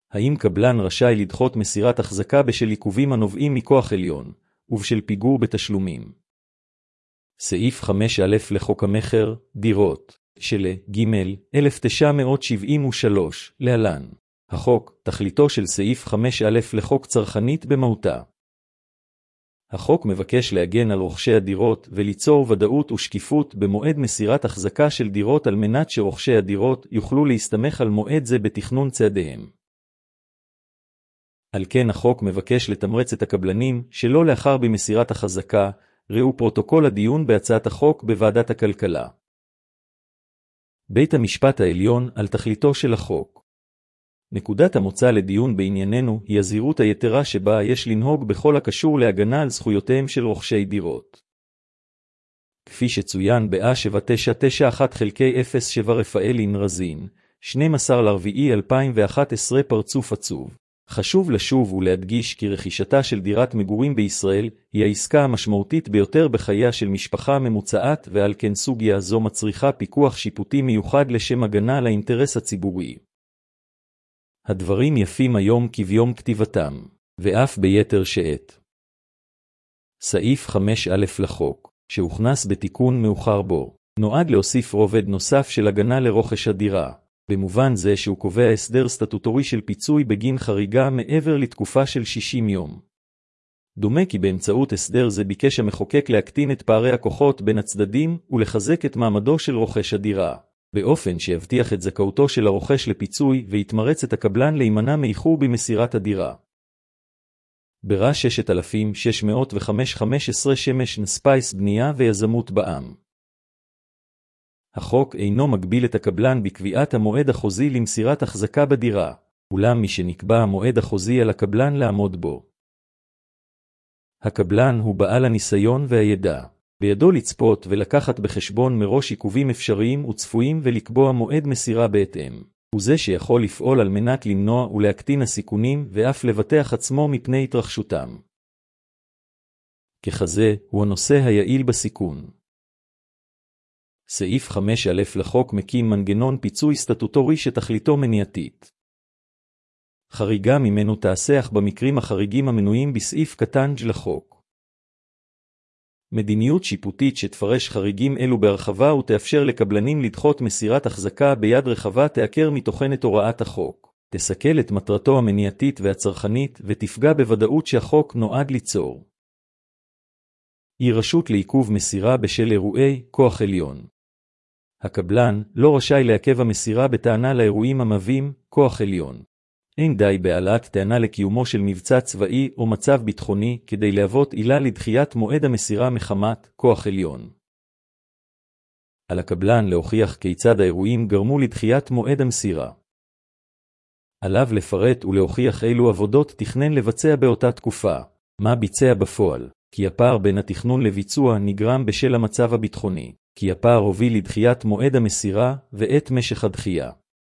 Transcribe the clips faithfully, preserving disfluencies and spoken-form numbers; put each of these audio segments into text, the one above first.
האם קבלן רשאי לדחות מסירת החזקה בשל עיכובים הנובעים מכוח עליון, ובשל פיגור בתשלומים? סעיף חמש א' לחוק המכר, דירות, של ג' אלף תשע מאות שבעים ושלוש, להלן. החוק, תכליתו של סעיף חמש א' לחוק צרכנית במהותה. החוק מבקש להגן על רוכשי הדירות וליצור ודאות ושקיפות במועד מסירת החזקה של דירות על מנת שרוכשי הדירות יוכלו להסתמך על מועד זה בתכנון צעדיהם. על כן החוק מבקש לתמרץ את הקבלנים שלא לאחר במסירת החזקה, ראו פרוטוקול הדיון בהצעת החוק בוועדת הכלכלה. בית המשפט העליון על תכליתו של החוק. נקודת המוצא לדיון בענייננו היא הזהירות היתרה שבה יש לנהוג בכל הקשור להגנה על זכויותיהם של רוכשי דירות. כפי שצוין ב-א שבע תשע תשע אחת חלקי אפס שבע רפאלין רזין, שנים עשר לאפריל אלפיים ואחת עשרה פרצוף עצוב. חשוב לשוב ולהדגיש כי רכישתה של דירת מגורים בישראל היא העסקה המשמעותית ביותר בחייה של משפחה ממוצעת, ועל כן סוגיה זו מצריכה פיקוח שיפוטי מיוחד לשם הגנה על האינטרס הציבורי. הדברים יפים היום כביום כתיבתם, ואף ביתר שאת. סעיף חמש א' לחוק, שהוכנס בתיקון מאוחר בו, נועד להוסיף רובד נוסף של הגנה לרוכש הדירה, במובן זה שהוא קובע הסדר סטטוטורי של פיצוי בגין חריגה מעבר לתקופה של שישים יום. דומה כי באמצעות הסדר זה ביקש המחוקק להקטין את פערי הכוחות בין הצדדים ולחזק את מעמדו של רוכש הדירה, באופן שיבטיח את זכאותו של הרוכש לפיצוי ויתמרץ את הקבלן להימנע מאיחור במסירת הדירה. ברא ששת אלפים שש מאות וחמש חמש עשרה שמש נספייס בנייה ויזמות בע"מ. החוק אינו מגביל את הקבלן בקביעת המועד החוזי למסירת החזקה בדירה, אולם מי שנקבע המועד החוזי על הקבלן לעמוד בו. הקבלן הוא בעל הניסיון והידע, בידו לצפות ולקחת בחשבון מראש עיכובים אפשריים וצפויים ולקבוע מועד מסירה בהתאם. הוא זה שיכול לפעול על מנת למנוע ולהקטין הסיכונים ואף לבטח עצמו מפני התרחשותם. ככזה, הוא הנושא היעיל בסיכון. סעיף חמש א' לחוק מקים מנגנון פיצוי סטטוטורי שתכליתו מניעתית. חריגה ממנו תעשך במקרים החריגים המנויים בסעיף קטן ג' לחוק. מדיניות שיפוטית שתפרש חריגים אלו בהרחבה ותאפשר לקבלנים לדחות מסירת החזקה ביד רחבה תעקר מתוכן את הוראת החוק, תסכל את מטרתו המניעתית והצרכנית ותפגע בוודאות שהחוק נועד ליצור. היא רשות לעיכוב מסירה בשל אירועי כוח עליון. הקבלן לא רשאי לעכב המסירה בטענה לאירועים המהווים כוח עליון. אין די בהעלאת טענה לקיומו של מבצע צבאי או מצב ביטחוני כדי להוות עילה לדחיית מועד המסירה מחמת כוח עליון. על הקבלן להוכיח כיצד האירועים גרמו לדחיית מועד המסירה. עליו לפרט ולהוכיח אילו עבודות תכנן לבצע באותה תקופה, מה ביצע בפועל, כי הפער בין התכנון לביצוע נגרם בשל המצב הביטחוני, כי הפער הוביל לדחיית מועד המסירה ואת משך הדחייה.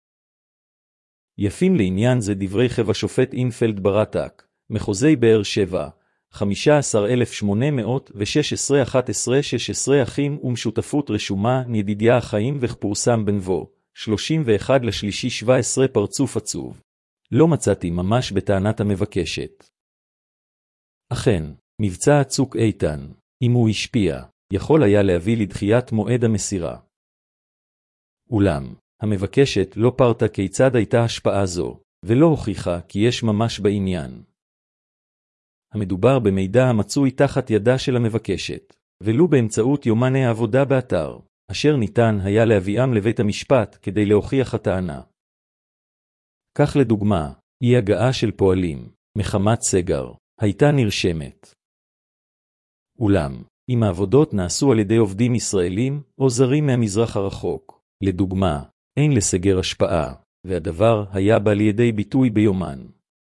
יפים לעניין זה דברי חב השופט אינפלד ברטק, מחוזי באר שבע, חמישה עשר אלף שמונה מאות ושש עשרה אחת עשרה שש עשרה אחים ומשותפות רשומה ידידיה החיים וכפורסם בנבו, שלושים ואחד לשלישי שבע עשרה פרצוף עצוב. לא מצאתי ממש בטענת המבקשת. אכן, מבצע צוק איתן, אם הוא השפיע, יכול היה להביא לדחיית מועד המסירה. אולם, המבקשת לא פרטה כיצד הייתה השפעה זו, ולא הוכיחה כי יש ממש בעניין. המדובר במידע המצוי תחת ידה של המבקשת, ולו באמצעות יומני העבודה באתר, אשר ניתן היה להביאם לבית המשפט כדי להוכיח הטענה. כך לדוגמה, אי הגעה של פועלים, מחמת סגר, הייתה נרשמת. אולם, אם העבודות נעשו על ידי עובדים ישראלים או זרים מהמזרח הרחוק, לדוגמה, אין לסגר השפעה, והדבר היה בא לידי ביטוי ביומן.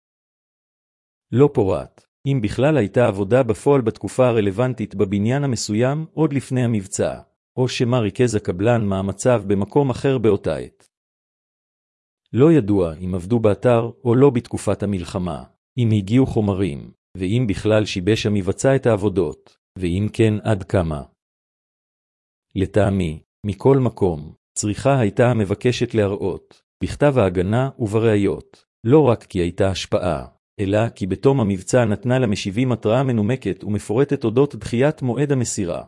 לא פורט, אם בכלל הייתה עבודה בפועל בתקופה הרלוונטית בבניין המסוים עוד לפני המבצע, או שמה ריכז הקבלן מה המצב במקום אחר באותה עת. לא ידוע אם עבדו באתר או לא בתקופת המלחמה, אם הגיעו חומרים, ואם בכלל שיבש המבצע את העבודות, ואם כן עד כמה. לטעמי, מכל מקום, צריכה הייתה המבקשת להראות, בכתב ההגנה ובראיות, לא רק כי הייתה השפעה, אלא כי בתום המבצע נתנה למשיבים התראה מנומקת ומפורטת אודות דחיית מועד המסירה.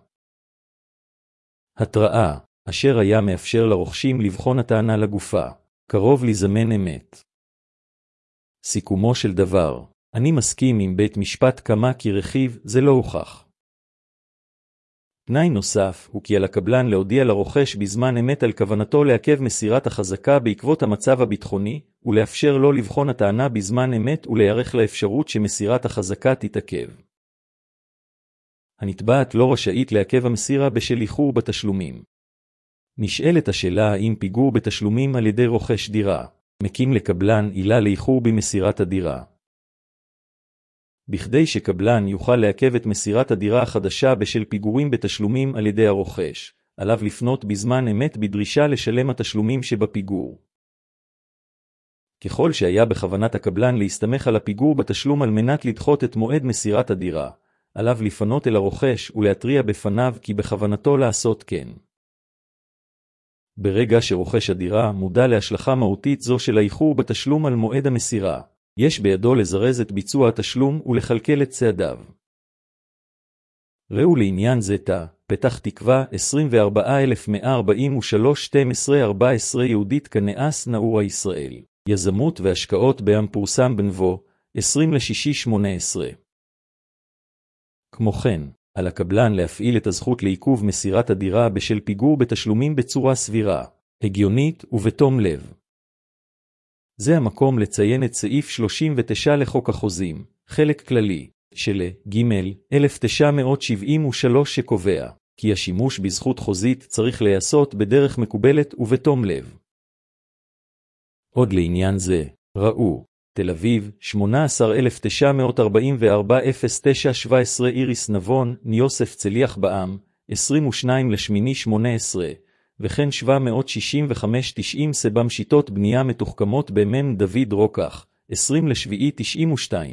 התראה, אשר היה מאפשר לרוכשים לבחון הטענה לגופה, קרוב לזמן אמת. סיכומו של דבר, אני מסכים עם בית משפט כמה כי רכיב זה לא הוכח. תנאי נוסף הוא כי על הקבלן להודיע לרוכש בזמן אמת על כוונתו לעכב מסירת החזקה בעקבות המצב הביטחוני, ולאפשר לו לבחון הטענה בזמן אמת ולהיערך לאפשרות שמסירת החזקה תתעכב. הנתבעת לא רשאית לעכב המסירה בשל איחור בתשלומים. נשאלת השאלה האם פיגור בתשלומים על ידי רוכש דירה, מקים לקבלן עילה לאיחור במסירת הדירה. בכדי שקבלן יוכל לעכב את מסירת הדירה החדשה בשל פיגורים בתשלומים על ידי הרוכש, עליו לפנות בזמן אמת בדרישה לשלם התשלומים שבפיגור. ככל שהיה בכוונת הקבלן להסתמך על הפיגור בתשלום על מנת לדחות את מועד מסירת הדירה, עליו לפנות אל הרוכש ולהתריע בפניו כי בכוונתו לעשות כן. ברגע שרוכש הדירה מודע להשלכה מהותית זו של האיחור בתשלום על מועד המסירה, יש בידו לזרז את ביצוע התשלום ולכלכל את צעדיו. ראו לעניין זה תא, פתח תקווה עשרים וארבעה אלף מאה ארבעים ושלוש שתים עשרה ארבע עשרה יהודית כנאס נאורה ישראל, יזמות והשקעות בעם פורסם בנבו, עשרים לשישי שמונה עשרה. כמו כן, על הקבלן להפעיל את הזכות לעיכוב מסירת הדירה בשל פיגור בתשלומים בצורה סבירה, הגיונית ובתום לב. זה המקום לציין את סעיף שלושים ותשע לחוק החוזים, חלק כללי, של ג' אלף תשע מאות שבעים ושלוש שקובע, כי השימוש בזכות חוזית צריך להיעשות בדרך מקובלת ובתום לב. עוד לעניין זה, ראו, תל אביב, שמונה עשר אלף תשע מאות ארבעים וארבע אפס תשע שבע עשרה איריס נבון, ניוסף צליח בעם, עשרים ושתיים לשמיני שמונה עשרה, וכן שבע מאות שישים וחמש תשעים סבם שיטות בנייה מתוחכמות במם דוד רוקח, עשרים לשביעי תשעים ושתיים.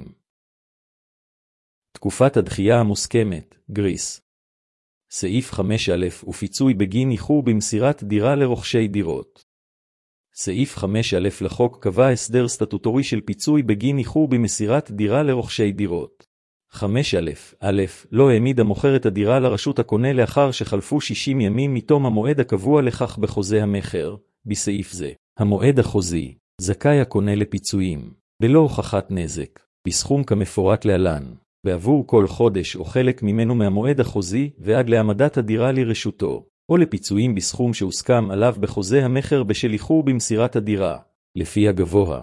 תקופת הדחייה המוסכמת, גריס. סעיף חמש א' ופיצוי בגין איחור במסירת דירה לרוכשי דירות. סעיף חמש א' לחוק קבע הסדר סטטוטורי של פיצוי בגין איחור במסירת דירה לרוכשי דירות. חמש א' א' לא העמיד המוכר את הדירה לרשות הקונה לאחר שחלפו שישים ימים מתום המועד הקבוע לכך בחוזה המכר, בסעיף זה. המועד החוזי, זכאי הקונה לפיצויים, בלא הוכחת נזק, בסכום כמפורט להלן, בעבור כל חודש או חלק ממנו מהמועד החוזי ועד להעמדת הדירה לרשותו, או לפיצויים בסכום שהוסכם עליו בחוזה המכר בשל איחור במסירת הדירה, לפי הגבוה.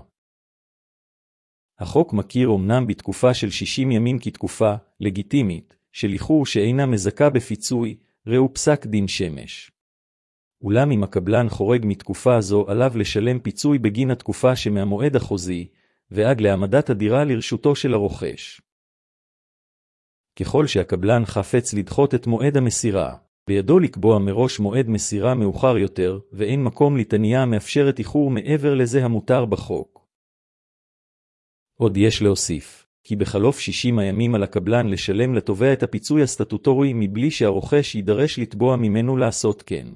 החוק מכיר אומנם בתקופה של שישים ימים כתקופה לגיטימית, של איחור שאינה מזכה בפיצוי, ראו פסק דין שמש. אולם אם הקבלן חורג מתקופה זו עליו לשלם פיצוי בגין התקופה שמהמועד החוזי, ועד להעמדת הדירה לרשותו של הרוכש. ככל שהקבלן חפץ לדחות את מועד המסירה, בידו לקבוע מראש מועד מסירה מאוחר יותר, ואין מקום לתנייה המאפשרת איחור מעבר לזה המותר בחוק. עוד יש להוסיף, כי בחלוף שישים הימים על הקבלן לשלם לתובע את הפיצוי הסטטוטורי מבלי שהרוכש יידרש לתבוע ממנו לעשות כן.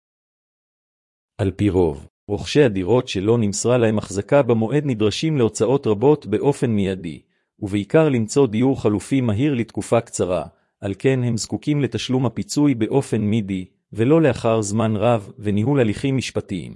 על פי רוב, רוכשי הדירות שלא נמסרה להם החזקה במועד נדרשים להוצאות רבות באופן מיידי, ובעיקר למצוא דיור חלופי מהיר לתקופה קצרה, על כן הם זקוקים לתשלום הפיצוי באופן מידי, ולא לאחר זמן רב וניהול הליכים משפטיים.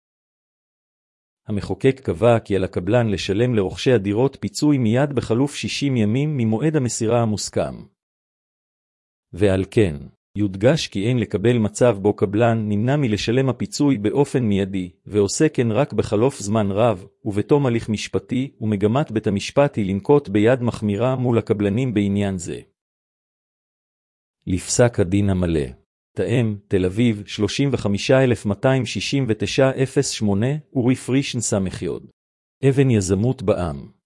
המחוקק קבע כי על הקבלן לשלם לרוכשי הדירות פיצוי מיד בחלוף שישים ימים ממועד המסירה המוסכם. ועל כן, יודגש כי אין לקבל מצב בו קבלן נמנע מלשלם הפיצוי באופן מיידי, ועושה כן רק בחלוף זמן רב, ובתום הליך משפטי, ומגמת בית המשפט היא לנקוט ביד מחמירה מול הקבלנים בעניין זה. לפסק הדין המלא. תאם, תל אביב, שלושים וחמישה אלף מאתיים שישים ותשע אפס שמונה, אורי פרישן סמך יוד. אבן יזמות בעם.